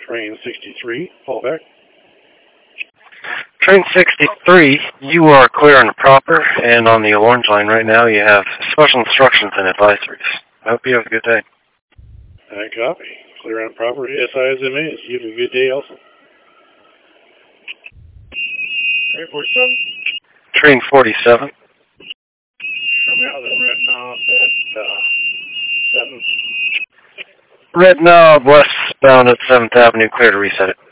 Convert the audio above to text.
Train 63, fallback. Train 63, you are clear on the proper, and on the orange line right now you have special instructions and advisories. I hope you have a good day. I copy. Clear on proper, SISMAs. You have a good day also. Train 47. Train 47. Show me how the red knob at 7. Red knob westbound at 7th Avenue, clear to reset it.